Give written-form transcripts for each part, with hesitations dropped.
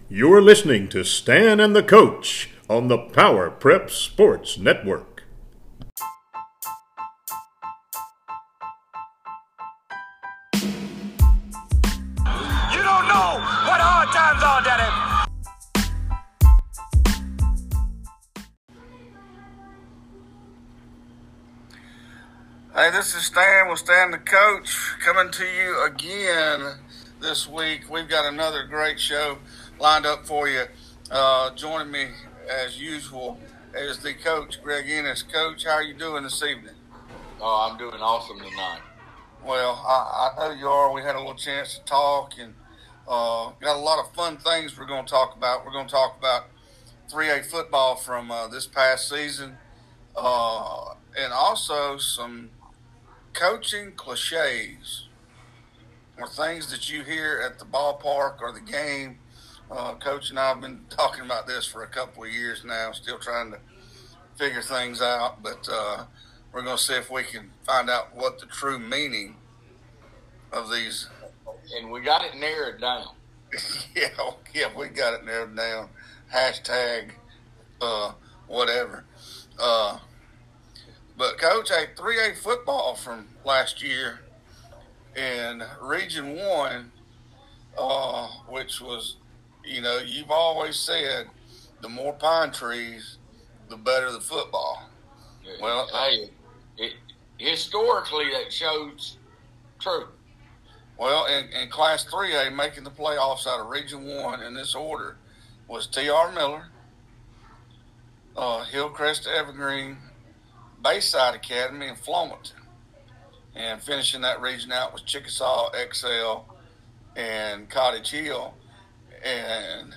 You're listening to Stan and the Coach on the Power Prep Sports Network. You don't know what hard times are, Daddy. Hey, this is Stan with Stan the Coach coming to you again this week. We've got another great show lined up for you. Joining me as usual is the coach, Greg Ennis. Coach, how are you doing this evening? Oh, I'm doing awesome tonight. Well, I know you are. We had a little chance to talk and got a lot of fun things we're going to talk about. We're going to talk about 3A football from this past season and also some coaching cliches or things that you hear at the ballpark or the game. Coach and I have been talking about this for a couple of years now, still trying to figure things out, but we're going to see if we can find out what the true meaning of these. And we got it narrowed down. Yeah, we got it narrowed down. Hashtag whatever. But, Coach, 3A football from last year in Region 1, which was, you know, you've always said the more pine trees, the better the football. Well, historically, that shows true. Well, in Class 3A, making the playoffs out of Region 1 in this order was T.R. Miller, Hillcrest Evergreen, Bayside Academy, and Flomaton. And finishing that region out was Chickasaw, XL, and Cottage Hill. And,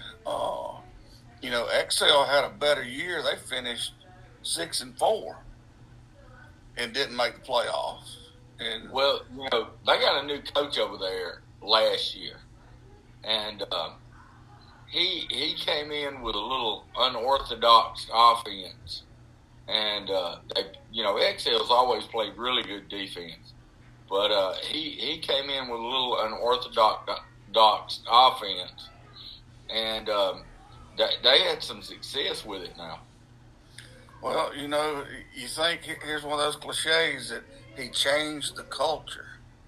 XL had a better year. They finished 6-4 and didn't make the playoffs. And well, they got a new coach over there last year. And he came in with a little unorthodox offense. And, XL's always played really good defense. But he came in with a little unorthodox offense. And they had some success with it now. Well, you think here's one of those cliches that he changed the culture.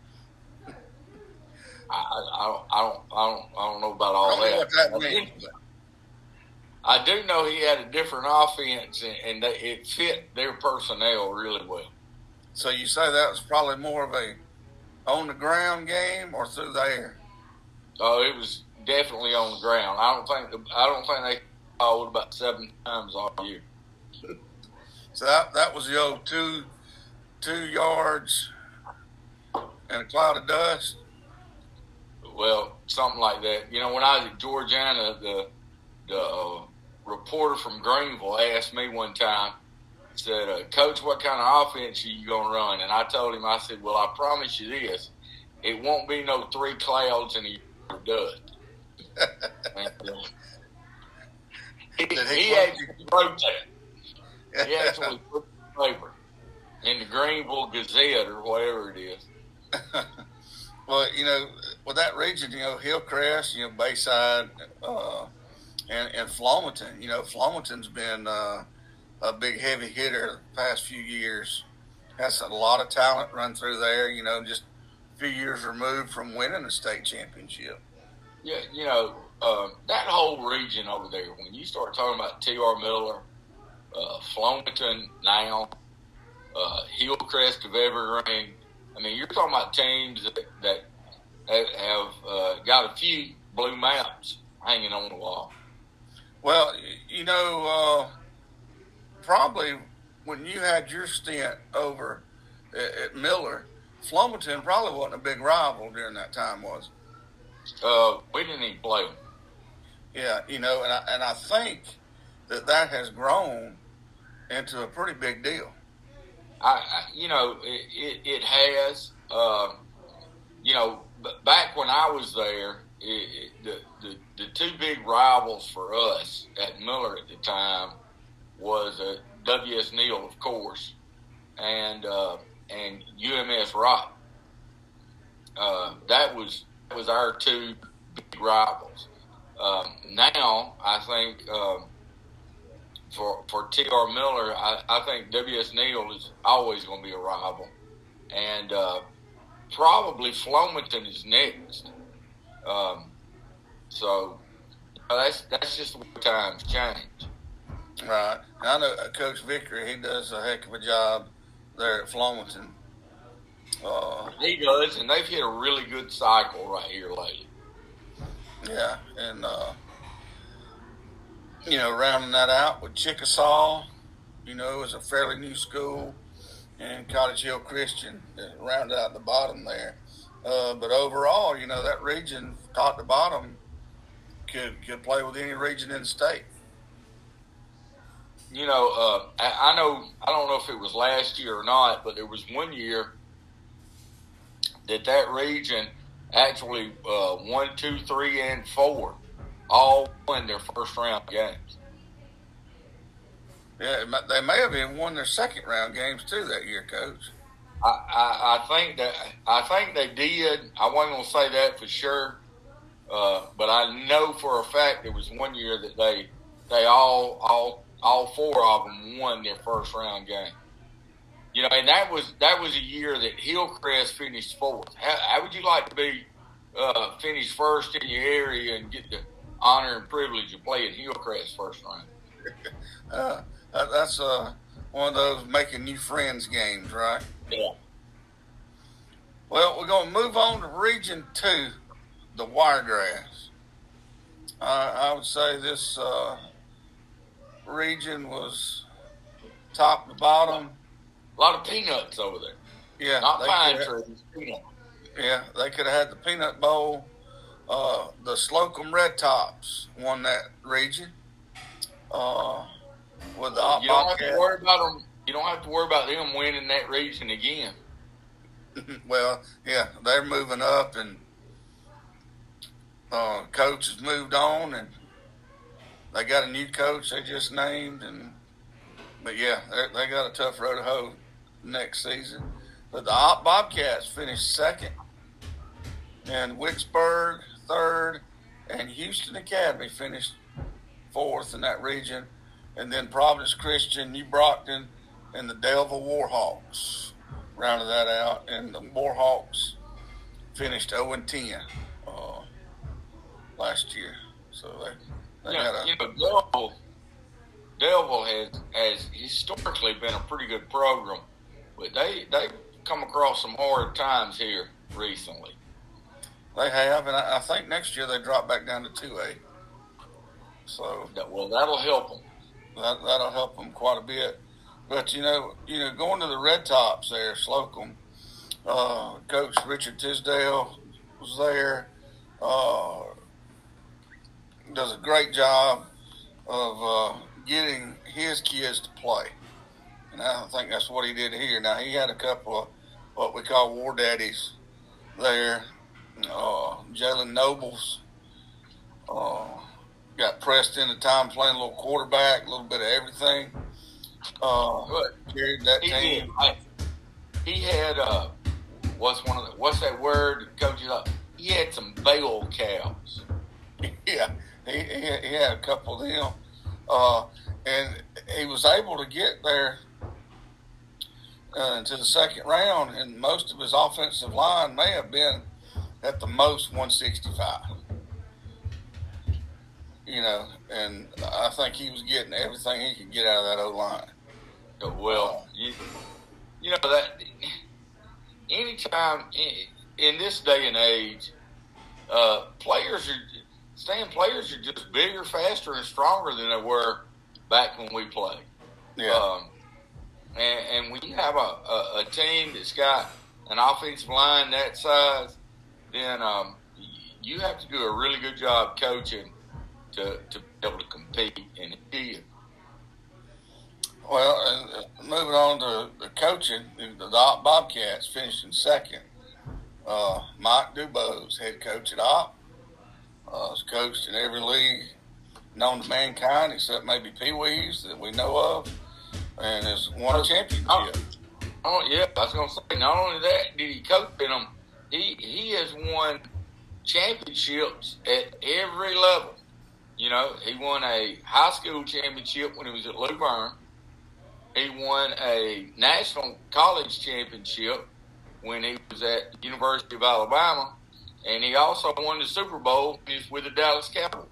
I don't know about all that. What that means. I do know he had a different offense, and it fit their personnel really well. So you say that was probably more of a on-the-ground game or through the air? Oh, it was definitely on the ground. I don't think they called about 7 times all year. So that was the old two yards and a cloud of dust? Well, something like that. When I was at Georgiana, the reporter from Greenville asked me one time, said, Coach, what kind of offense are you going to run? And I told him, I said, well, I promise you this, it won't be no 3 clouds and a yard of dust. He actually wrote that. He actually put the paper in the Greenville Gazette or whatever it is. Well, with that region, Hillcrest, Bayside, and Flomaton. Flomaton's been a big heavy hitter the past few years. Has a lot of talent run through there, just a few years removed from winning a state championship. Yeah, that whole region over there, when you start talking about T.R. Miller, Flomaton now, Hillcrest of Evergreen, you're talking about teams that have got a few blue maps hanging on the wall. Well, probably when you had your stint over at Miller, Flomaton probably wasn't a big rival during that time, was it? We didn't even play them. Yeah, and I think that has grown into a pretty big deal. It has. Back when I was there, the 2 big rivals for us at Miller at the time was W.S. Neal, of course, and UMS Rock. That was our 2 big rivals. now I think for T.R. Miller, I think W.S. Neal is always going to be a rival. And probably Flomaton is next. So that's just the way times change. Right. I know Coach Vickery, he does a heck of a job there at Flomaton. He does, and they've hit a really good cycle right here lately. Yeah, and, rounding that out with Chickasaw, is a fairly new school, and Cottage Hill Christian round out the bottom there. But overall, that region, top to bottom, could play with any region in the state. I don't know if it was last year or not, but there was one year that region actually 1, 2, 3, and 4 all won their first round games. Yeah, they may have even won their second round games too that year, Coach. I think they did. I wasn't going to say that for sure, but I know for a fact there was one year that they all 4 of them won their first round game. And that was a year that Hillcrest finished 4th. How would you like to be finish first in your area and get the honor and privilege of playing Hillcrest first round? That's one of those making new friends games, right? Yeah. Well, we're going to move on to Region 2, the Wiregrass. I would say this region was top to bottom. A lot of peanuts over there. Yeah. Not pine trees, peanuts. Yeah, they could have had the Peanut Bowl. The Slocum Red Tops won that region. With the you don't have to worry about them. You don't have to worry about them winning that region again. Well, yeah, they're moving up, and coach has moved on, and they got a new coach they just named, but yeah, they got a tough road to hoe next season. But the Bobcats finished 2nd, and Wicksburg 3rd, and Houston Academy finished 4th in that region, and then Providence Christian, New Brockton, and the Delville Warhawks rounded that out, and the Warhawks finished 0-10 last year. So they Delville has historically been a pretty good program, but they've come across some hard times here recently. They have, and I think next year they drop back down to 2A. So that'll help them. That'll help them quite a bit. But going to the Red Tops there, Slocum, Coach Richard Tisdale was there. Does a great job of getting his kids to play, and I think that's what he did here. Now he had a couple of what we call war daddies there. Jalen Nobles got pressed into time playing a little quarterback, a little bit of everything. Carried that team. He had what's that word, coaches? He had some bale cows. Yeah, he had a couple of them, and he was able to get there to the second round, and most of his offensive line may have been at the most 165. And I think he was getting everything he could get out of that O-line. Well, that anytime in this day and age, players are just bigger, faster, and stronger than they were back when we played. Yeah. And when you have a team that's got an offensive line that size, then you have to do a really good job coaching to be able to compete in it. Well, moving on to the coaching, the Bobcats finishing 2nd. Mike Dubose, head coach at Opp, has coached in every league known to mankind except maybe Pee-wees that we know of, and has won a championship. Oh yeah, I was going to say, not only that did he coach in them, he has won championships at every level. You know, he won a high school championship when he was at Luverne. He won a national college championship when he was at the University of Alabama. And he also won the Super Bowl when he was with the Dallas Cowboys.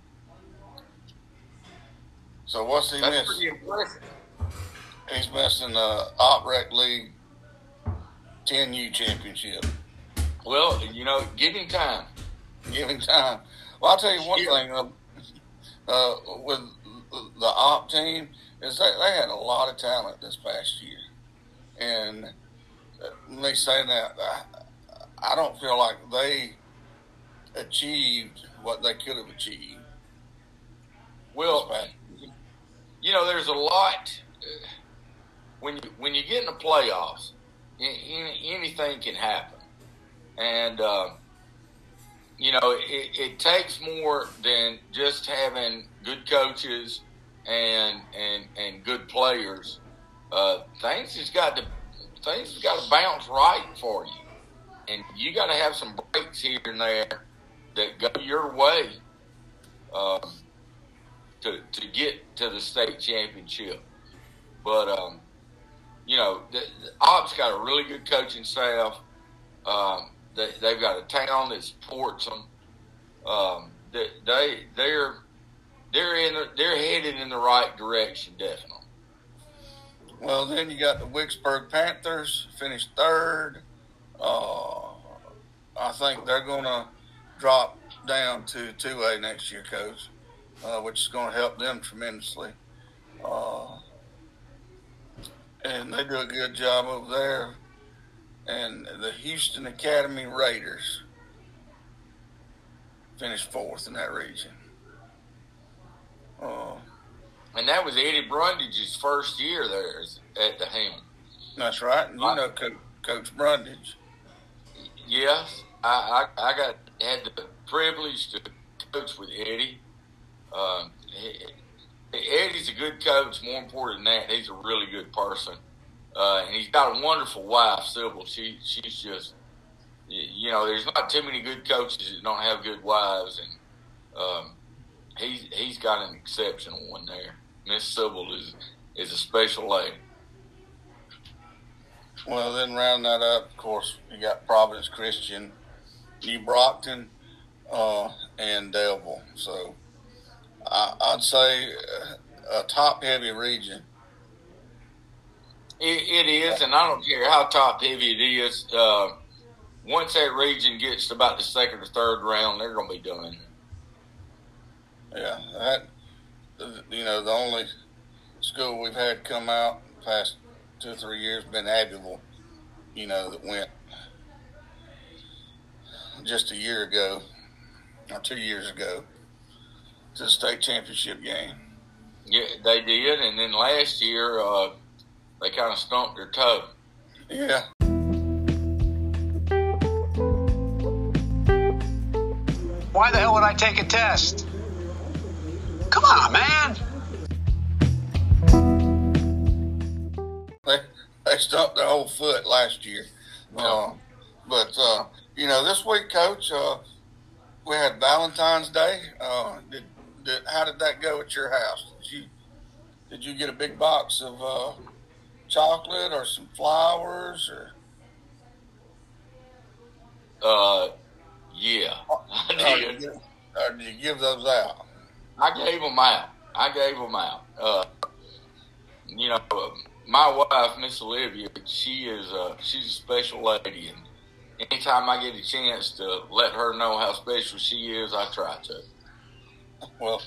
So what's he That's missing? pretty impressive. He's missing the Op-Rec League 10U championship. Well, you know, give him time. Give him time. Well, I'll tell you one thing. With the Op team, is they had a lot of talent this past year. And me saying that, I don't feel like they achieved what they could have achieved. Well, you know, there's a lot when you get in the playoffs. Anything can happen, and you know it takes more than just having good coaches and good players. Things has got to bounce right for you, and you got to have some breaks here and there that go your way. To get to the state championship. But, you know, the Ops got a really good coaching staff. They've got a town that supports them. They're headed in the right direction, definitely. Well, then you got the Wicksburg Panthers, finished third. I think they're going to drop down to 2A next year, Coach. Which is going to help them tremendously. And they do a good job over there. And the Houston Academy Raiders finished fourth in that region. And that was Eddie Brundage's first year there at the helm. That's right. And you know Coach Brundage. Yes. I had the privilege to coach with Eddie. Eddie's a good coach. More important than that, he's a really good person, and he's got a wonderful wife, Sybil. She's just, you know, there's not too many good coaches that don't have good wives, and he's got an exceptional one there. Miss Sybil is a special lady. Well, then round that up, of course, you got Providence Christian, New Brockton, and Delville. So I'd say a top-heavy region. It is, and I don't care how top-heavy it is. Once that region gets to about the second or third round, they're going to be done. Yeah, you know, the only school we've had come out the past 2 or 3 years been Abbeville, you know, that went just a year ago or 2 years ago to the state championship game. Yeah, they did, and then last year they kind of stumped their toe. Yeah. Why the hell would I take a test? Come on, man. They stumped their whole foot last year. But you know, this week, Coach, we had Valentine's Day. How did that go at your house? Did you get a big box of chocolate or some flowers or? Yeah, I did. Or did you give those out? I gave them out. You know, my wife, Miss Olivia, she's a special lady, and anytime I get a chance to let her know how special she is, I try to. Well,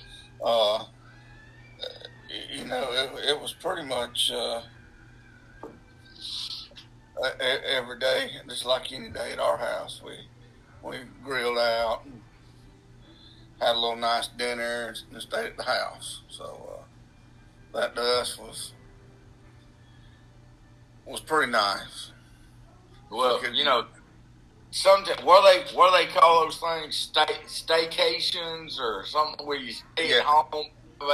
you know, it was pretty much every day, just like any day at our house. We grilled out and had a little nice dinner and stayed at the house. So that to us was pretty nice. Well, you know, sometimes what do they call those things? Staycations or something where you stay at home.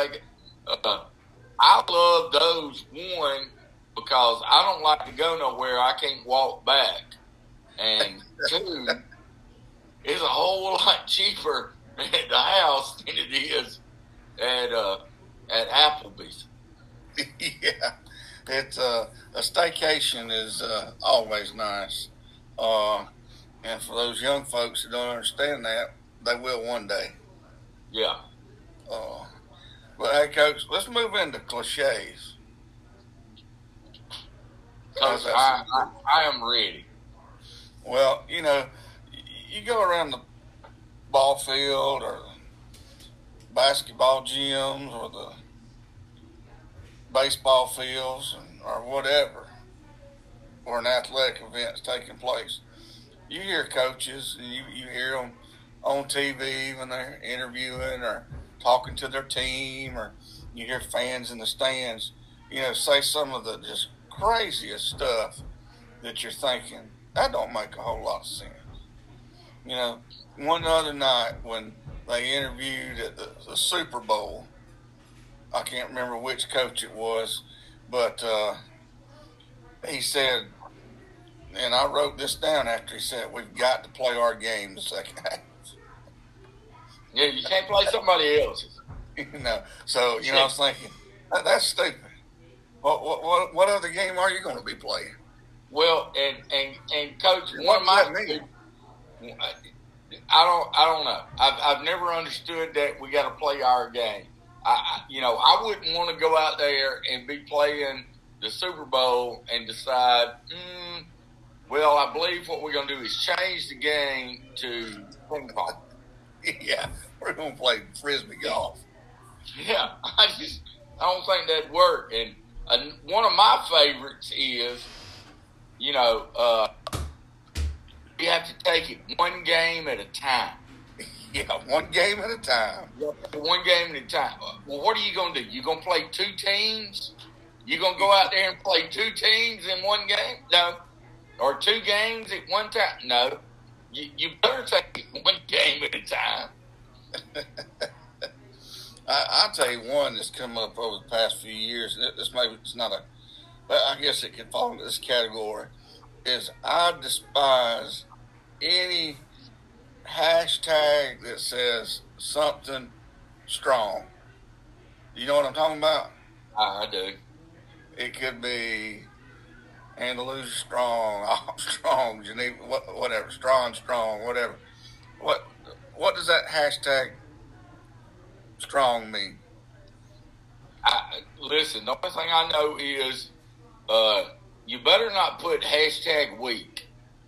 I love those, one, because I don't like to go nowhere I can't walk back, and two, it's a whole lot cheaper at the house than it is at Applebee's. Yeah, it's a staycation is always nice, and for those young folks that don't understand that, they will one day. Yeah. But hey, Coach, let's move into cliches. Coach, I am ready. Well, you know, you go around the ball field or the basketball gyms or the baseball fields or whatever, or an athletic event's taking place. You hear coaches and you hear them on TV when they're interviewing or talking to their team, or you hear fans in the stands, you know, say some of the just craziest stuff that you're thinking, that don't make a whole lot of sense. You know, one other night when they interviewed at the Super Bowl, I can't remember which coach it was, but he said, and I wrote this down after he said, we've got to play our game the second half. Yeah, you can't play somebody else's. You know, so, you know, I was thinking, that's stupid. What other game are you going to be playing? Well, and Coach, one of my I don't know. I've never understood that we got to play our game. I wouldn't want to go out there and be playing the Super Bowl and decide, well, I believe what we're going to do is change the game to ping pong. Yeah, we're going to play Frisbee golf. Yeah, I don't think that'd work. And one of my favorites is, you have to take it one game at a time. Yeah, one game at a time. One game at a time. Well, what are you going to do? You going to play two teams? You going to go out there and play two teams in one game? No. Or two games at one time? No. You better take it one game at a time. I'll tell you one that's come up over the past few years. It's not I guess it could fall into this category. Is I despise any hashtag that says something strong. You know what I'm talking about? I do. It could be Andalusia strong, strong, Geneva, whatever, strong, whatever. What does that hashtag strong mean? Listen, the only thing I know is you better not put hashtag weak.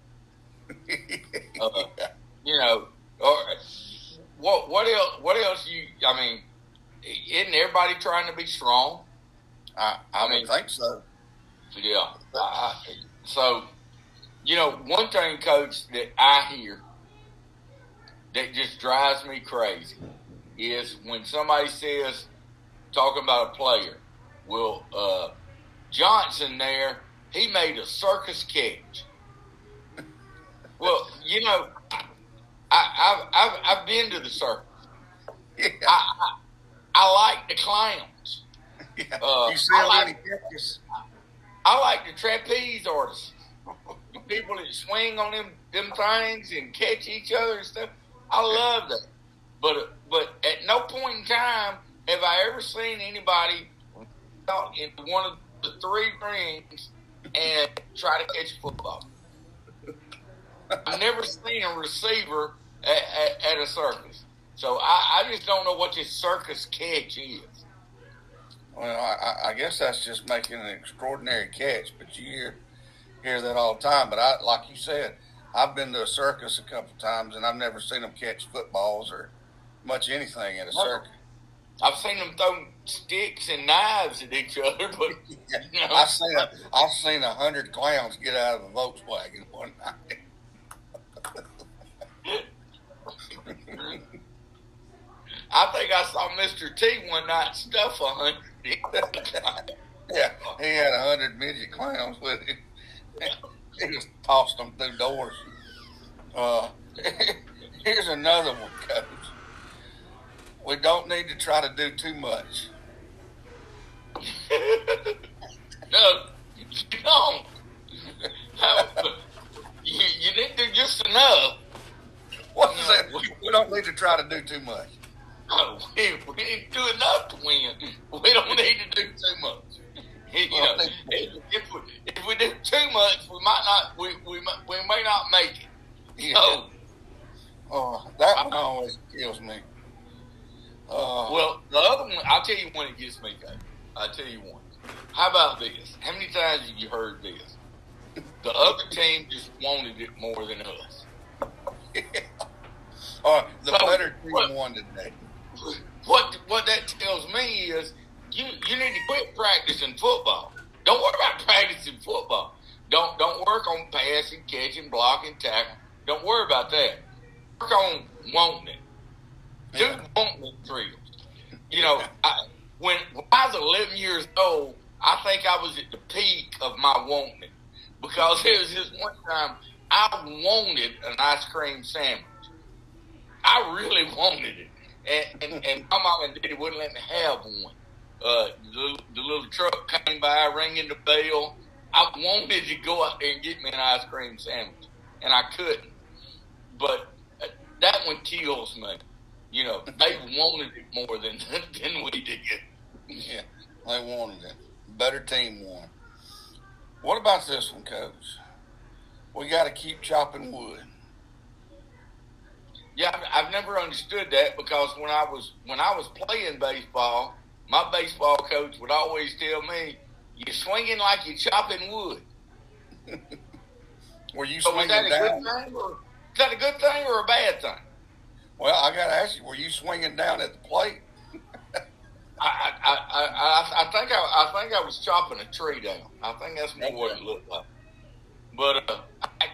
Or what else? What else? Isn't everybody trying to be strong? I would think so. Yeah. So, one thing, Coach, that I hear that just drives me crazy is when somebody says, talking about a player, well, Johnson there, he made a circus catch. Well, I've been to the circus. Yeah. I like the clowns. Yeah. You see how many catches? I like the trapeze artists. People that swing on them things and catch each other and stuff. I love that. But at no point in time have I ever seen anybody in one of the three rings and try to catch a football. I've never seen a receiver at a circus. So I just don't know what this circus catch is. Well, I guess that's just making an extraordinary catch, but you hear that all the time. But like you said, I've been to a circus a couple times, and I've never seen them catch footballs or much anything at a circus. I've seen them throw sticks and knives at each other, but I've seen 100 clowns get out of a Volkswagen one night. I think I saw Mr. T one night stuff 100. Yeah, he had 100 midget clowns with him. He just tossed them through doors. Here's another one, Coach. We don't need to try to do too much. No, you don't. You need to do just enough. What is that? We don't need to try to do too much. No, we didn't do enough to win. We don't need to do too much. You know, if we do too much, we might not. We may not make it. Yeah. So, that one always kills me. well, the other one, I'll tell you when it gets me, Dave. I'll tell you one. How about this? How many times have you heard this? The other team just wanted it more than us. The better team won today. What that tells me is you need to quit practicing football. Don't worry about practicing football. Don't work on passing, catching, blocking, tackling. Don't worry about that. Work on wanting it. Do wanting it drills. You know, when I was 11 years old, I think I was at the peak of my wanting it. Because there was this one time I wanted an ice cream sandwich. I really wanted it. And my mom and daddy wouldn't let me have one. The little truck came by, ringing the bell. I wanted to go out there and get me an ice cream sandwich, and I couldn't. But that one kills me. You know, they wanted it more than we did. Yeah, they wanted it. Better team won. What about this one, Coach? We got to keep chopping wood. Yeah, I've never understood that because when I was playing baseball, my baseball coach would always tell me, "You're swinging like you're chopping wood." Were you So swinging is down? is that a good thing or a bad thing? Well, I got to ask you, were you swinging down at the plate? I think I was chopping a tree down. I think that's more what it looked like. But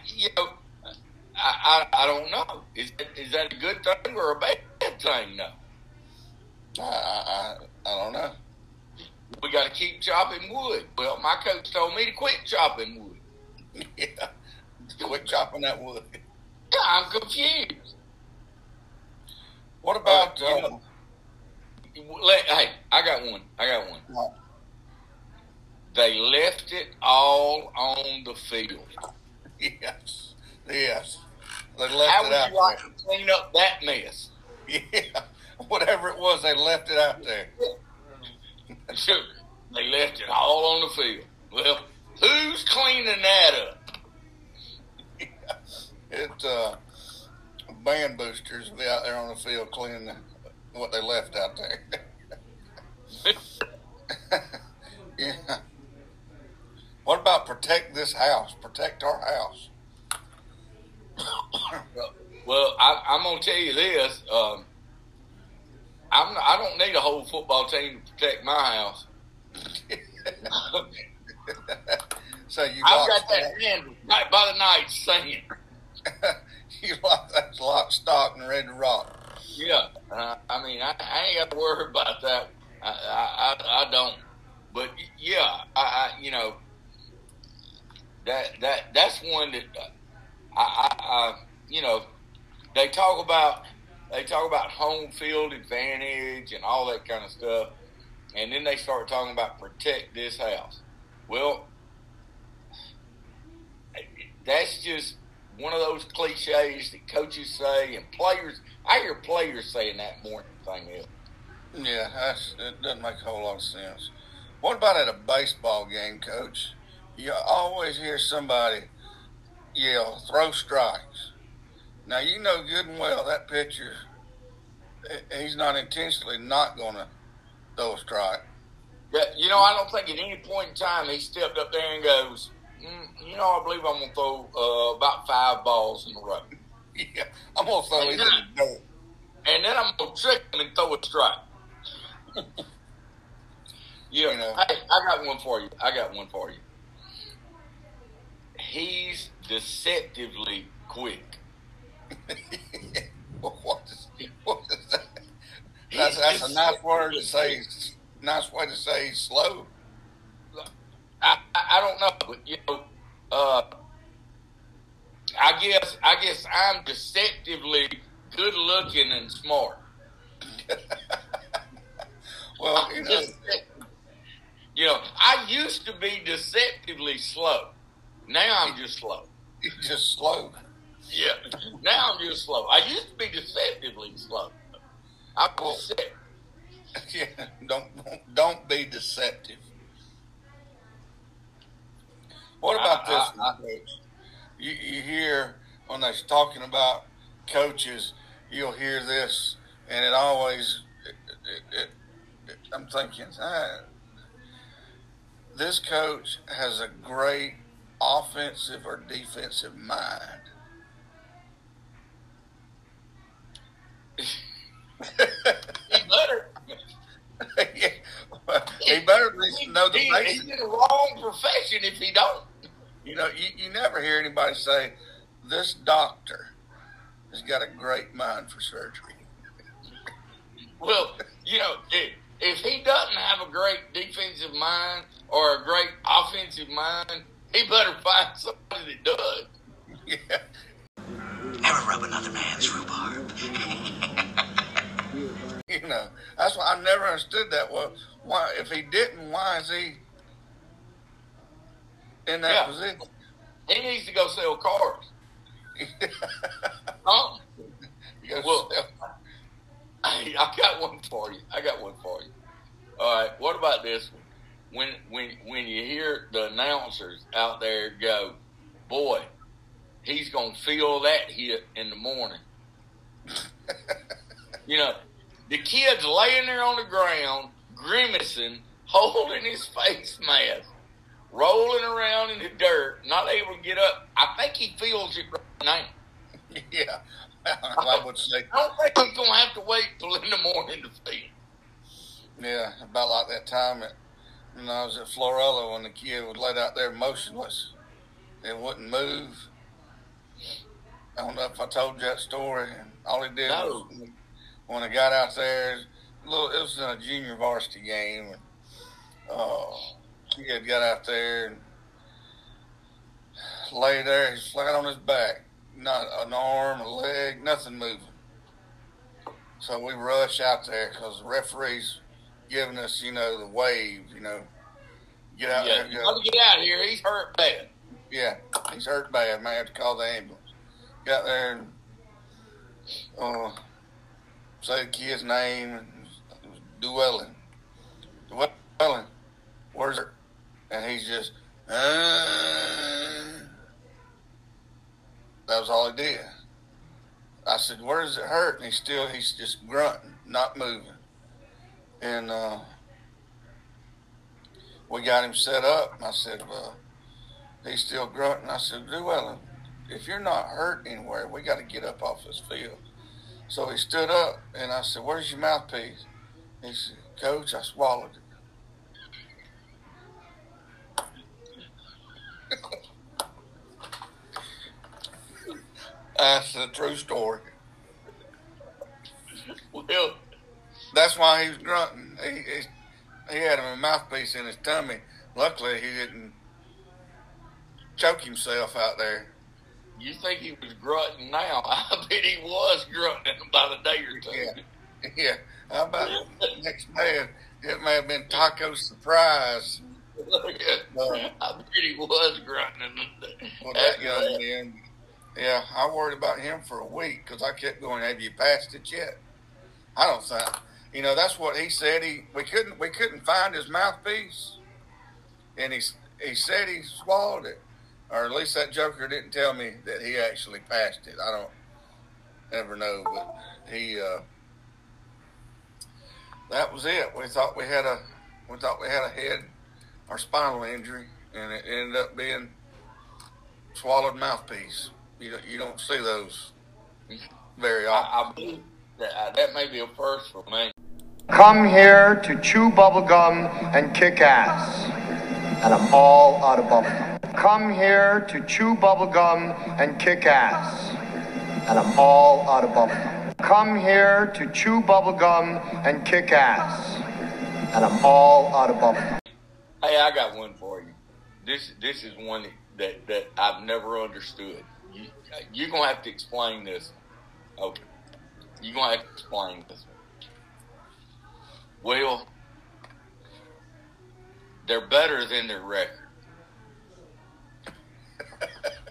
I don't know. Is that a good thing or a bad thing? No. I don't know. We got to keep chopping wood. Well, my coach told me to quit chopping wood. Yeah, quit chopping that wood. Yeah, I'm confused. What about? Hey, I got one. They left it all on the field. Yes. They left How it would out you like there. to clean up that mess? Yeah, whatever it was, they left it out there. They left it all on the field. Well, who's cleaning that up? It's band boosters will be out there on the field cleaning what they left out there. Yeah. What about protect this house? Protect our house. Well, I'm gonna tell you this. I don't need a whole football team to protect my house. So you I've got that handle right by the night singing. You like that's lock, stock, and ready to rock. Yeah, I mean, I ain't got to worry about that. I don't. But yeah, I you know, that's one that I you know, they talk about home field advantage and all that kind of stuff, and then they start talking about protect this house. Well, that's just one of those cliches that coaches say and players. I hear players saying that more than anything else. Yeah, it doesn't make a whole lot of sense. What about at a baseball game, Coach? You always hear somebody yell, "Throw strikes." Now, you know good and well that pitcher, he's not intentionally not going to throw a strike. Yeah, you know, I don't think at any point in time he stepped up there and goes, you know, I believe I'm going to throw about 5 balls in a row. Yeah, I'm going to throw it in the dirt. And then I'm going to trick him and throw a strike. You know, hey, I got one for you. He's deceptively quick. What is that? That's a nice word to say. Nice way to say he's slow. I don't know, but you know, I guess I'm deceptively good looking and smart. Well, you know, I used to be deceptively slow. Now I'm just slow. You're just slow. Yeah, now I'm just slow. I used to be deceptively slow. I'm sick. Yeah, don't be deceptive. What about this one, Coach? You hear when they're talking about coaches, you'll hear this, and it always, I'm thinking, this coach has a great offensive or defensive mind. He better. Yeah. He better at least know the basics. He's in the wrong profession if he don't. You know, you never hear anybody say, this doctor has got a great mind for surgery. Well, you know, if he doesn't have a great defensive mind or a great offensive mind, he better find somebody that does. Yeah. Never rub another man's rhubarb. You know, that's why I never understood that. Well, why, if he didn't, why is he in that position? He needs to go sell cars. Well, I got one for you. All right, what about this one? When you hear the announcers out there go, boy, he's going to feel that hit in the morning. You know, the kid's laying there on the ground, grimacing, holding his face mask, rolling around in the dirt, not able to get up. I think he feels it right now. Yeah, I would say. I don't think he's going to have to wait till in the morning to feel it. Yeah, about like that time when I was at Florella when the kid was laid out there motionless. It wouldn't move. I don't know if I told you that story. And all he did was, when I got out there, it was in a junior varsity game. And kid got out there and lay there. He's flat on his back. Not an arm, a leg, nothing moving. So we rush out there because the referee's giving us, the wave, get out there. You got to get out of here. He's hurt bad. Yeah, he's hurt bad. May have to call the ambulance. Get out there and say the kid's name. It was Llewellyn. Llewellyn, where's it? And he's just, that was all he did. I said, where does it hurt? And he's just grunting, not moving. And we got him set up. And I said, well, he's still grunting. I said, Llewellyn, if you're not hurt anywhere, we got to get up off this field. So he stood up, and I said, where's your mouthpiece? He said, Coach, I swallowed it. That's a true story. Well, that's why he was grunting. He had a mouthpiece in his tummy. Luckily, he didn't choke himself out there. You think he was grunting now? I bet he was grunting about a day or two. Yeah. How about the next man? It may have been Taco Surprise. I bet he was grunting. Well, that young man. Yeah, I worried about him for a week because I kept going, have you passed it yet? I don't think. That's what he said. We couldn't find his mouthpiece, and he said he swallowed it, or at least that joker didn't tell me that he actually passed it. I don't ever know, but he. That was it. We thought we had a head or spinal injury, and it ended up being swallowed mouthpiece. You don't see those very often. I believe that may be a first for me. Come here to chew bubblegum and kick ass. And I'm all out of bubblegum. Come here to chew bubblegum and kick ass. And I'm all out of bubblegum. Come here to chew bubblegum and kick ass. And I'm all out of bubblegum. Hey, I got one for you. This is one that I've never understood. You're going to have to explain this. Okay. You're going to have to explain this. Well, they're better than their record.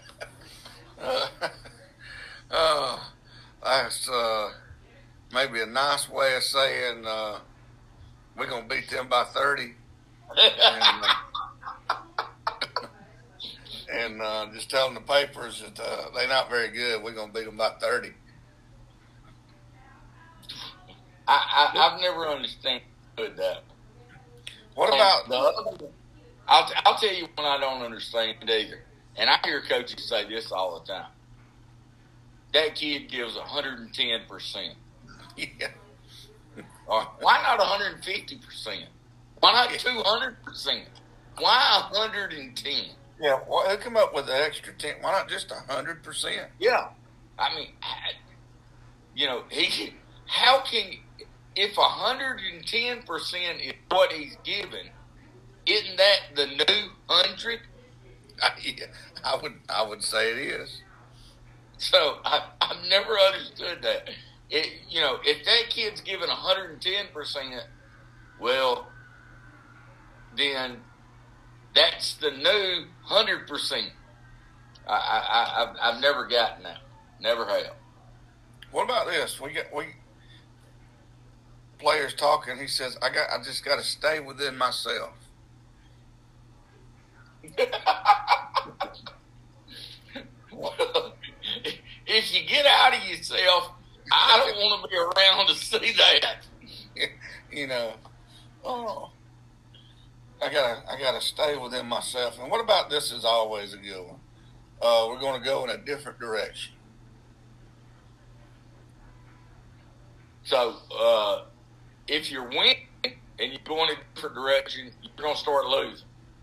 That's maybe a nice way of saying we're gonna beat them by 30, and just telling the papers that they're not very good. We're gonna beat them by 30. I've never understood that. What about the other? I'll tell you when I don't understand either. And I hear coaches say this all the time. That kid gives 110%. Yeah. Why not 150%? Why not 200%? Why 110? Yeah, well, who come up with the extra 10? Why not just 100%? Yeah. I mean, how can, if 110% is what he's given, isn't that the new 100? I would say it is. So I've never understood that. If that kid's given 110%, well, then that's the new 100%. I've never gotten that. Never have. What about this? We players talking. He says, "I just got to stay within myself." Well, if you get out of yourself, I don't want to be around to see that. I gotta stay within myself. And what about this? Is always a good one. We're going to go in a different direction. So, if you're winning and you're going in a different direction, you're going to start losing.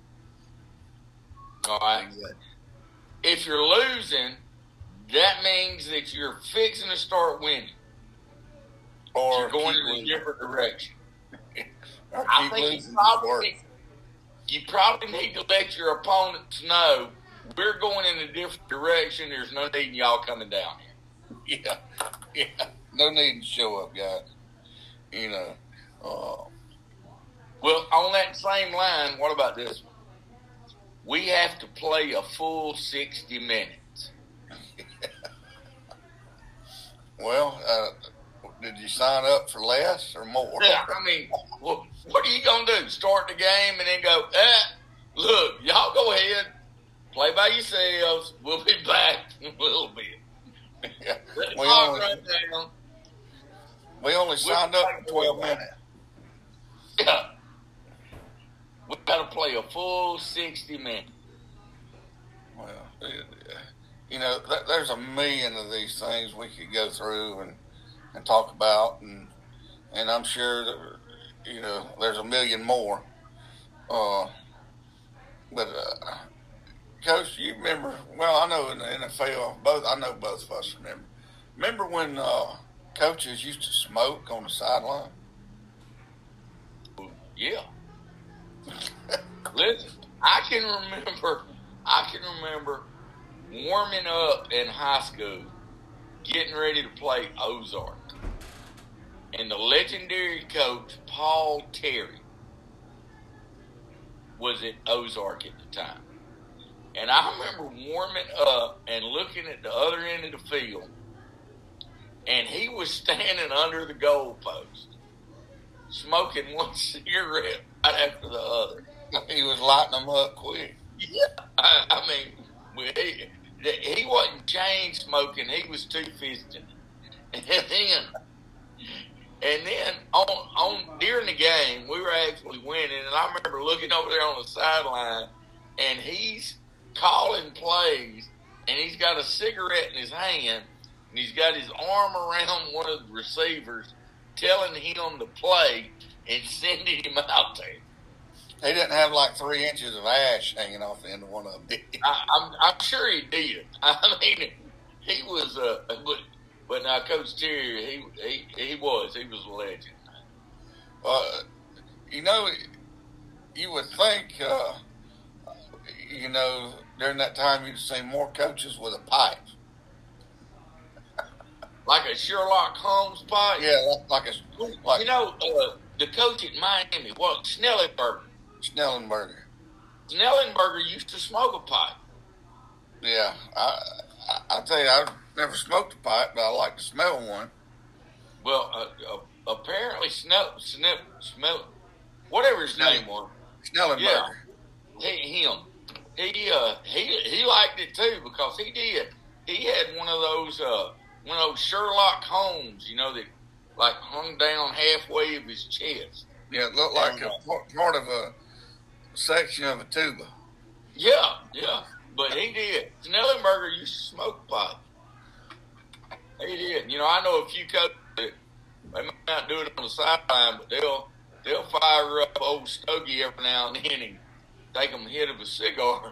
All right. Exactly. If you're losing, that means that you're fixing to start winning. Or you're going in a losing. different direction. I think you probably need to let your opponents know we're going in a different direction. There's no need in y'all coming down here. Yeah. No need to show up, guys. Well, on that same line, what about this one? We have to play a full 60 minutes. Well, did you sign up for less or more? Yeah, I mean, well, what are you going to do? Start the game and then go, look, y'all go ahead, play by yourselves. We'll be back in a little bit. Yeah. We only signed up for 12 minutes. Yeah. We've got to play a full 60 minutes. Well, there's a million of these things we could go through and talk about, and I'm sure that, there's a million more. But Coach, you remember? Well, I know in the NFL, I know both of us remember. Remember when coaches used to smoke on the sideline? Yeah. Listen, I can remember warming up in high school, getting ready to play Ozark. And the legendary coach, Paul Terry, was at Ozark at the time. And I remember warming up and looking at the other end of the field, and he was standing under the goalpost, smoking one cigarette right after the other. He was lighting them up quick. Yeah, I mean, he wasn't chain smoking; he was two-fisting. And then on during the game, we were actually winning, and I remember looking over there on the sideline, and he's calling plays, and he's got a cigarette in his hand, and he's got his arm around one of the receivers, telling him to play and sending him out there. He didn't have like 3 inches of ash hanging off the end of one of them, did he? I'm sure he did. I mean, he was but now Coach Terry, he was a legend. You would think, during that time you'd see more coaches with a pipe. Like a Sherlock Holmes pipe? Yeah, like the coach at Miami, Snellenberger. Snellenberger used to smoke a pipe. Yeah, I'll tell you, I've never smoked a pipe, but I like to smell one. Well, apparently whatever his name was. Snellenberger. Yeah, he liked it too because he did. He had one of those Sherlock Holmes, that like hung down halfway of his chest. Yeah, it looked like a part of a section of a tuba. Yeah, but he did. Snellenberger used to smoke pipe. He did. I know a few coaches that they might not do it on the sideline, but they'll fire up old Stogie every now and then and take them a hit of a cigar.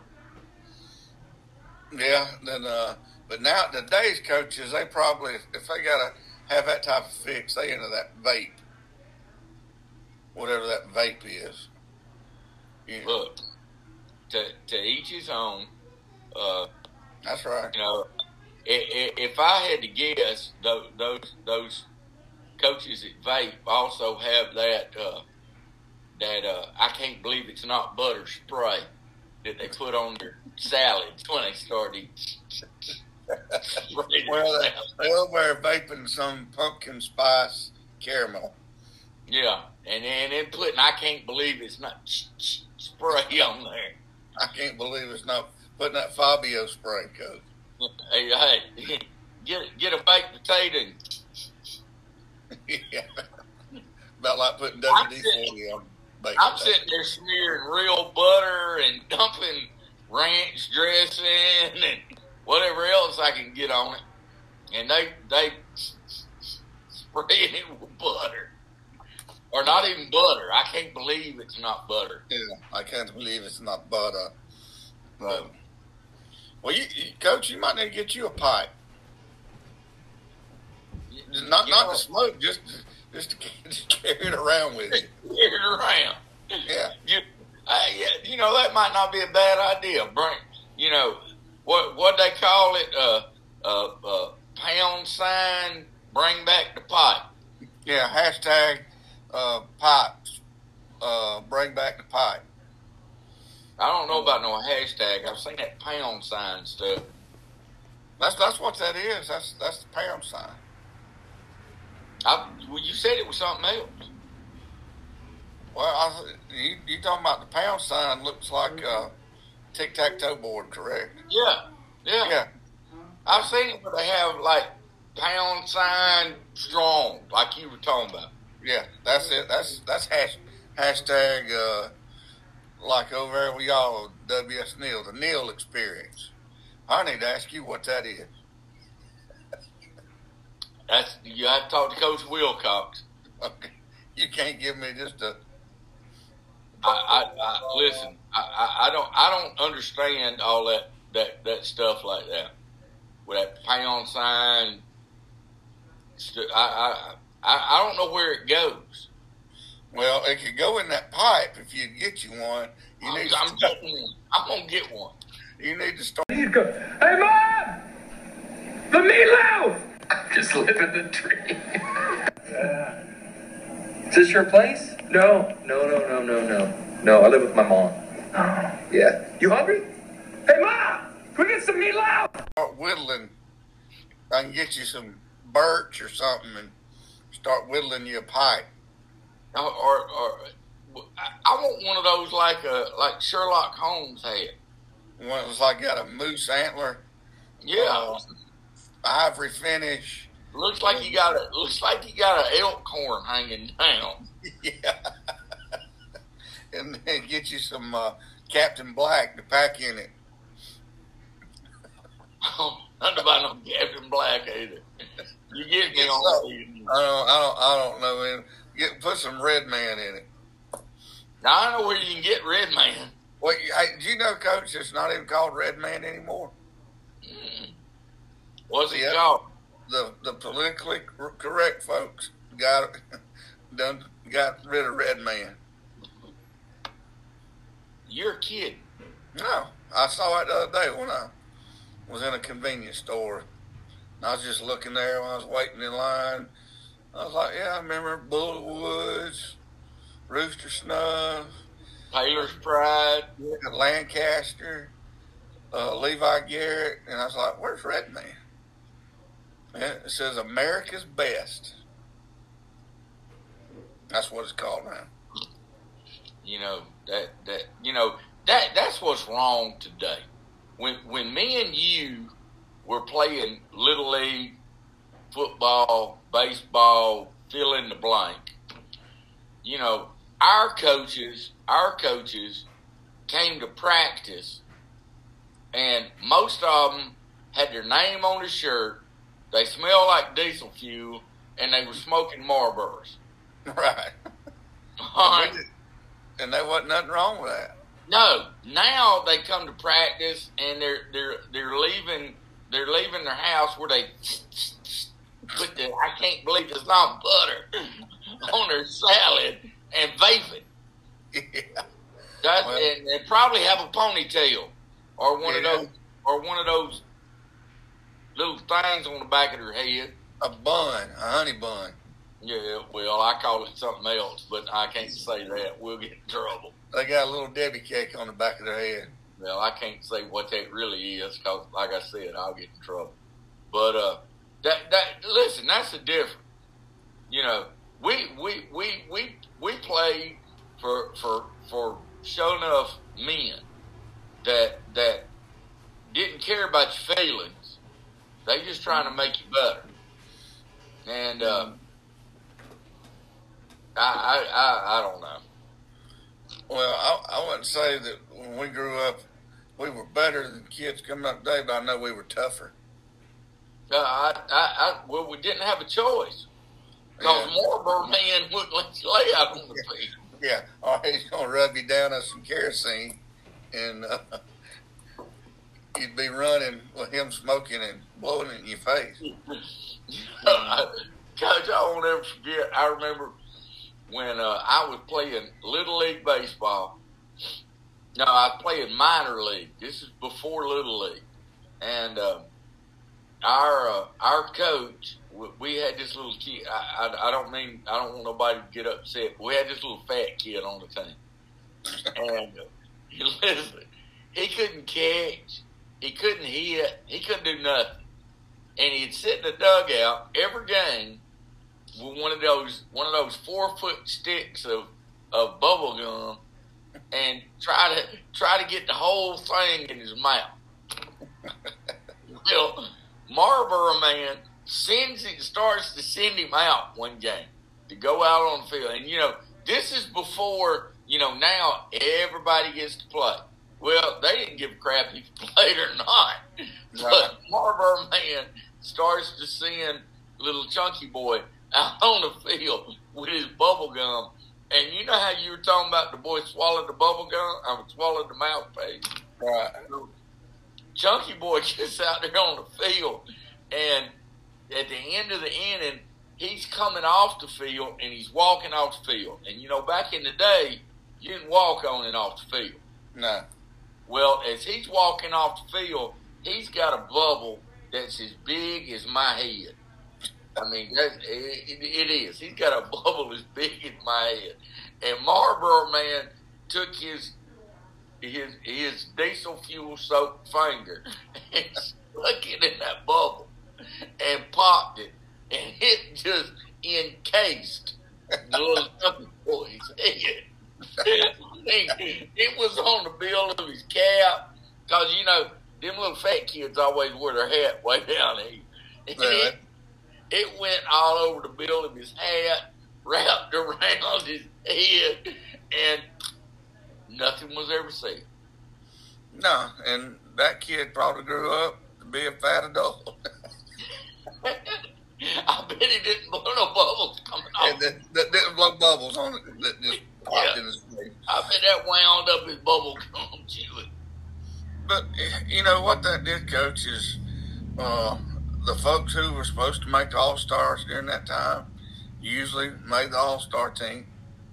Yeah, then but now today's coaches, they probably, if they gotta have that type of fix, they into that vape, whatever that vape is. Yeah. Look, to each his own. That's right. If I had to guess, those coaches at vape also have that I can't believe it's not butter spray that they put on their salads when they start eating. Well, they'll wear vaping some pumpkin spice caramel. Yeah, and then putting I can't believe it's not spray on there. I can't believe it's not putting that Fabio spray, Coach. Hey, get a baked potato. Yeah. About like putting WD-40 on baked I'm potato. sitting there smearing real butter and dumping ranch dressing and whatever else I can get on it. And they spraying it with butter. Or not even butter. I can't believe it's not butter. Yeah, I can't believe it's not butter. But, well, Coach, you might need to get you a pipe. Not to smoke, just to carry it around with you. Carry it around. Yeah. That might not be a bad idea. Bring, what they call it, pound sign, bring back the pipe. Yeah, hashtag pipes, bring back the pipe. I don't know about no hashtag. I've seen that pound sign stuff. That's what that is. That's the pound sign. You said it was something else. Well, you talking about the pound sign? Looks like a tic-tac-toe board, correct? Yeah. I've seen it, but they have like pound sign strong, like you were talking about. Yeah, that's it. That's hashtag like over there with y'all, WS Neal, the Neal experience. I need to ask you what that is. You have to talk to Coach Wilcox. Okay, you can't give me just a. Listen. I don't understand all that stuff like that with that pound sign. I don't know where it goes. Well, it could go in that pipe if you get you one. I'm gonna get one. You need to start. You go, hey Mom, the meatloaf. I'm just living the dream. Is this your place? No. No, I live with my mom. Oh. Yeah. You hungry? Hey Mom, can we get some meatloaf? Start whittling. I can get you some birch or something and start whittling you a pipe. Or I want one of those like Sherlock Holmes had. One that's like got a moose antler. Yeah. Ivory finish. Looks like you got an elk horn hanging down. Yeah. And then get you some Captain Black to pack in it. Not about no Captain Black either. You get me on. I don't know. Put some Red Man in it. Now I know where you can get Red Man. Well, do you know, Coach? It's not even called Red Man anymore. What's it called? The politically correct folks got rid of Red Man. You're a kid. No, I saw it the other day when I was in a convenience store. And I was just looking there when I was waiting in line. I was like, yeah, I remember Bullet Woods, Rooster Snuff, Taylor's Pride, Lancaster, Levi Garrett, and I was like, where's Red Man? And it says America's Best. That's what it's called now. That's what's wrong today. When me and you were playing Little League, football, baseball, fill in the blank, our coaches came to practice, and most of them had their name on the shirt. They smelled like diesel fuel, and they were smoking Marlboros. Right. Right. And there wasn't nothing wrong with that. No. Now they come to practice, and they're leaving their house where they put I can't believe it's not butter on their salad and vaping. Yeah. And they probably have a ponytail or one of those little things on the back of their head. A honey bun. Yeah, well, I call it something else, but I can't say that. We'll get in trouble. They got a little Debbie cake on the back of their head. Well, I can't say what that really is because, like I said, I'll get in trouble. But listen, that's the difference. We play for show enough men that didn't care about your feelings. They just trying to make you better. And I don't know. Well, I wouldn't say that when we grew up we were better than kids coming up today, but I know we were tougher. Well, we didn't have a choice because Marlboro man wouldn't let you lay out on the field. Yeah, or he's going to rub you down with some kerosene, and you'd be running with him smoking and blowing it in your face. Coach, I won't ever forget. I remember when I was playing Little League baseball. No, I was playing minor league. This is before Little League, and our coach. We had this little kid. I don't want nobody to get upset, but we had this little fat kid on the team, and listen, he couldn't catch, he couldn't hit, he couldn't do nothing, and he'd sit in the dugout every game with one of those 4-foot sticks of bubble gum, and try to get the whole thing in his mouth. Well, Marlboro man starts to send him out one game to go out on the field. And, this is before, now everybody gets to play. Well, they didn't give a crap if you played or not. But Marlboro man starts to send little chunky boy out on the field with his bubble gum. And you know how you were talking about the boy swallowed the bubble gum? Swallowed the mouthpiece. Right. So, chunky boy gets out there on the field, and at the end of the inning, he's coming off the field and he's walking off the field. And back in the day, you didn't walk on and off the field. No. Well, as he's walking off the field, he's got a bubble that's as big as my head. I mean, it is. He's got a bubble as big as my head. And Marlboro man took his diesel fuel soaked finger and stuck it in that bubble and popped it, and it just encased the little chunky boy's head. It was on the bill of his cap, because them little fat kids always wear their hat way down here. Really? It went all over the bill of his hat, wrapped around his head, and nothing was ever said. No, and that kid probably grew up to be a fat adult. I bet he didn't blow no bubbles coming off. And that didn't blow bubbles on it. That just popped in his face. I bet that wound up his bubble gum chewing. But, what that did, Coach, is the folks who were supposed to make the All-Stars during that time usually made the All-Star team.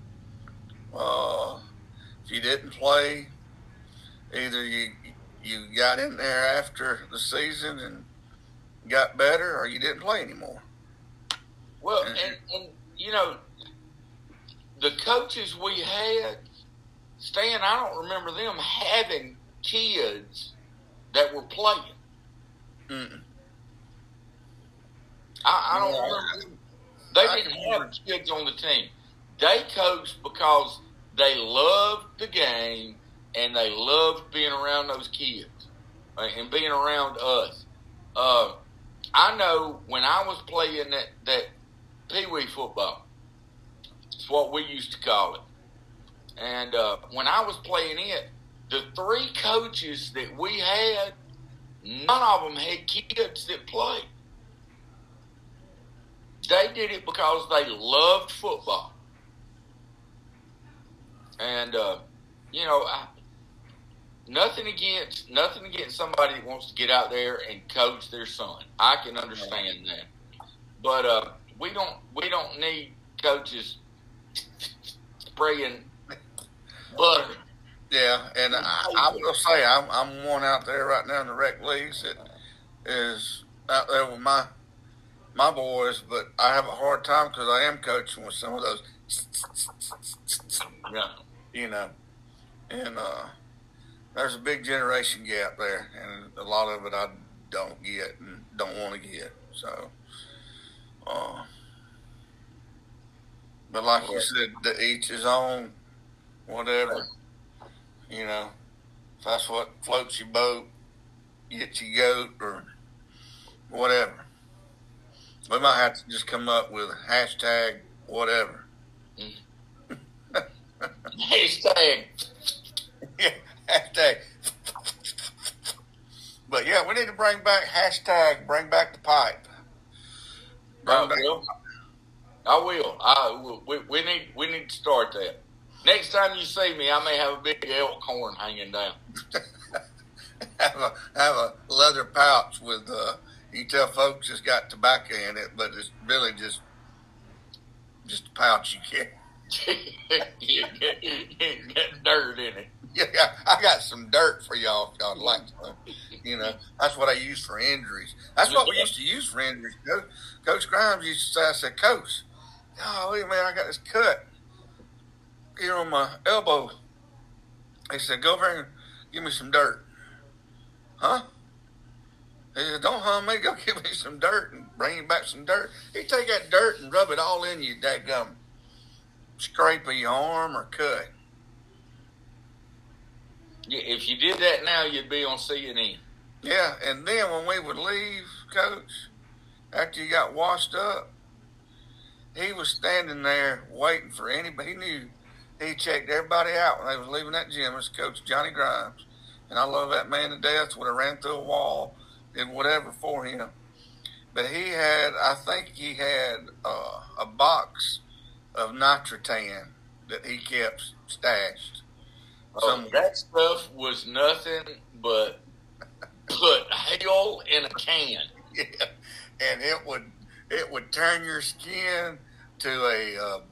If you didn't play, either you got in there after the season and got better, or you didn't play anymore. Well, and the coaches we had, Stan, I don't remember them having kids that were playing. Mm-mm. I don't remember. They didn't have kids on the team. They coached because they loved the game and they loved being around those kids and being around us. I know when I was playing that Pee-wee football, it's what we used to call it. And when I was playing it, the 3 coaches that we had, none of them had kids that played. They did it because they loved football. And, nothing against somebody that wants to get out there and coach their son. I can understand that. But we don't need coaches spraying butter. Yeah, and I will say I'm one out there right now in the rec leagues that is out there with my boys, but I have a hard time because I am coaching with some of those, and there's a big generation gap there, and a lot of it I don't get and don't want to get. So, but like you said, to each his own, whatever. If that's what floats your boat, gets your goat, or whatever. We might have to just come up with hashtag whatever. Hashtag. Yeah, hashtag. But yeah, we need to bring back hashtag, bring back the pipe. I will. We need to start that. Next time you see me, I may have a big elk horn hanging down. have a leather pouch with you tell folks it's got tobacco in it, but it's really just a pouch you get. You get dirt in it. Yeah, I got some dirt for y'all if y'all like some. That's what I use for injuries. That's what we used to use for injuries. Coach Grimes used to say, I said, Coach, oh, man, I got this cut here on my elbow. He said, go over and give me some dirt. Huh? He said, don't hum me, go give me some dirt and bring you back some dirt. He'd take that dirt and rub it all in you, dadgum scrape of your arm or cut. Yeah, if you did that now, you'd be on CNN. Yeah, and then when we would leave, Coach, after you got washed up, he was standing there waiting for anybody. He knew he checked everybody out when they was leaving that gym. It was Coach Johnny Grimes. And I love that man to death. Would have ran through a wall, did whatever for him. But I think he had a box of Nitrotan that he kept stashed. That stuff was nothing but put hell in a can. Yeah, and it would turn your skin to a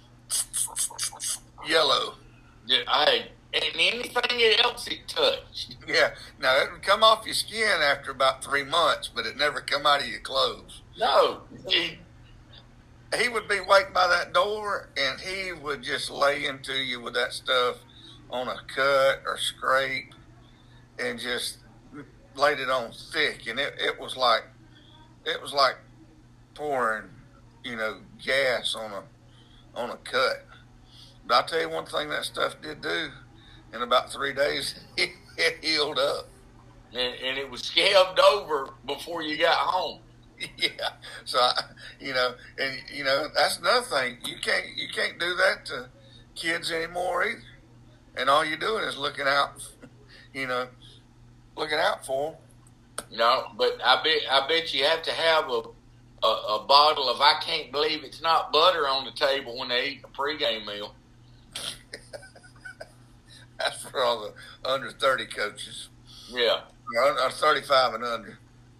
yellow. Yeah, and anything else it touched. Yeah, now it would come off your skin after about 3 months, but it never come out of your clothes. No. He would be waiting by that door, and he would just lay into you with that stuff on a cut or scrape, and just laid it on thick, and it was like pouring, gas on a cut. But I'll tell you one thing that stuff did do. In about 3 days, it healed up, and it was scabbed over before you got home. Yeah, so that's another thing. You can't do that to kids anymore either. And all you're doing is looking out for them. No, but I bet you have to have a bottle of I can't believe it's not butter on the table when they eat a pregame meal. That's for all the under 30 coaches. Yeah, or 35 and under.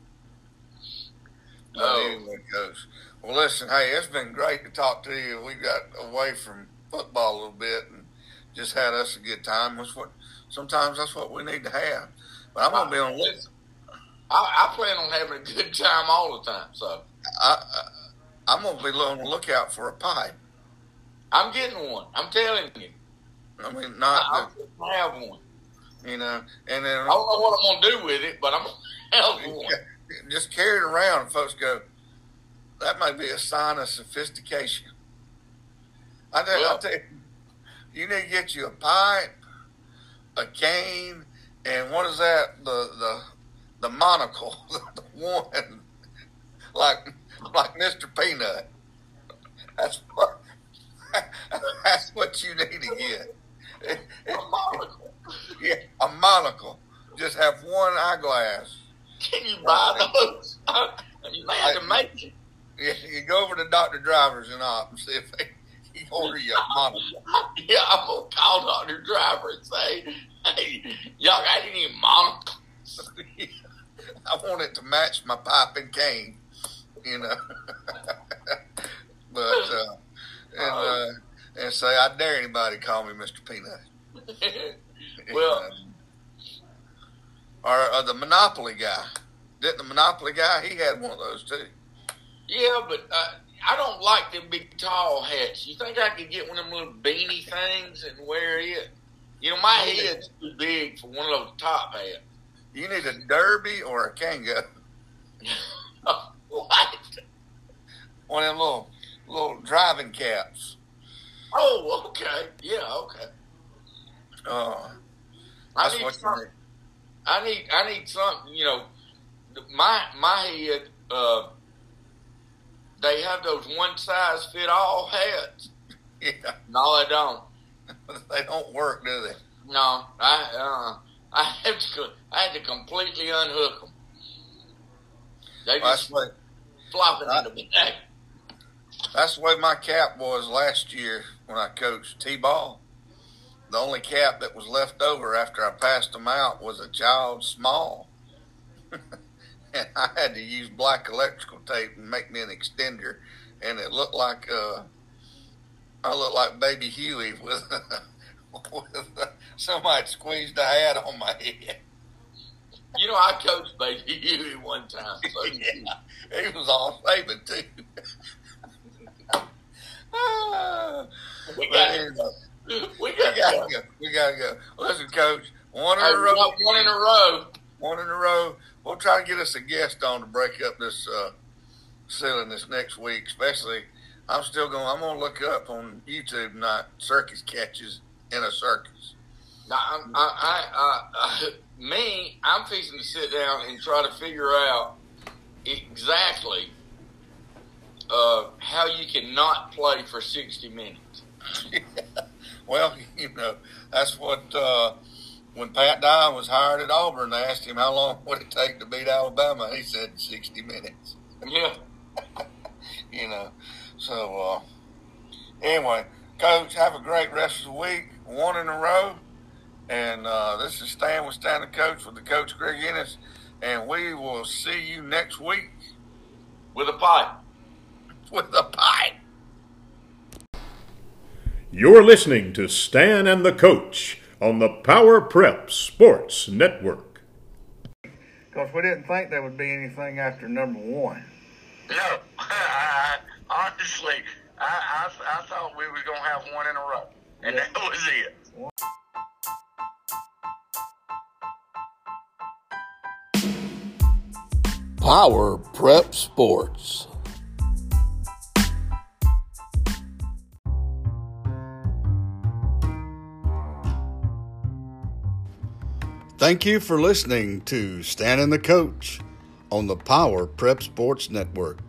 Anyway, Coach. Well, listen, hey, it's been great to talk to you. We got away from football a little bit and just had us a good time. Sometimes that's what we need to have. But I'm gonna be on. I plan on having a good time all the time. So I'm gonna be on the lookout for a pipe. I'm getting one. I'm telling you. I mean, I have one. And then I don't know what I'm gonna do with it, but I'm gonna have one. Just carry it around, and folks go, that might be a sign of sophistication. I tell you, you need to get you a pipe, a cane, and what is that? The monocle, the one like Mr. Peanut. That's what you need to get. A monocle. Yeah, a monocle. Just have one eyeglass. Can you buy those? You may have to make it. Yeah, you go over to Dr. Drivers and see if he order you a monocle. Yeah, I'm going to call Dr. Driver and say, hey, y'all got any monocles? I want it to match my pipe and cane, But, and say, I dare anybody call me Mr. Peanut. Well, or the Monopoly guy. Didn't the Monopoly guy, he had one of those too. yeah, but I don't like them big tall hats. You think I could get one of them little beanie things and wear it? My head's too big for one of those top hats. You need a derby or a Kangol. What? One of them little driving caps. Oh, okay. Yeah, okay. That's I need what something. you need. I need something. My head. They have those one size fit all hats. Yeah. No, they don't. They don't work, do they? No, I had to completely unhook them. They just flopping into the back. That's the way my cap was last year when I coached T-ball. The only cap that was left over after I passed them out was a child small. And I had to use black electrical tape and make me an extender. And it looked like, I looked like Baby Huey with somebody squeezed a hat on my head. I coached Baby Huey one time. So Yeah, he was all saving too. We gotta go. We gotta go. Listen, Coach, one in a row. We'll try to get us a guest on to break up this ceiling this next week. Especially, I'm gonna look up on YouTube tonight circus catches in a circus. Now, I'm fixing to sit down and try to figure out exactly how you can not play for 60 minutes. Well, that's what when Pat Dye was hired at Auburn, they asked him how long would it take to beat Alabama. He said 60 minutes. Yeah. So anyway, Coach, have a great rest of the week. One in a row. And this is Stan with Stan the Coach with the Coach Greg Ennis. And we will see you next week. With a pipe. With a pipe. You're listening to Stan and the Coach on the Power Prep Sports Network. Because we didn't think there would be anything after number one. No. Honestly, I thought we were going to have one in a row. And that was it. Power Prep Sports. Thank you for listening to Stan and the Coach on the Power Prep Sports Network.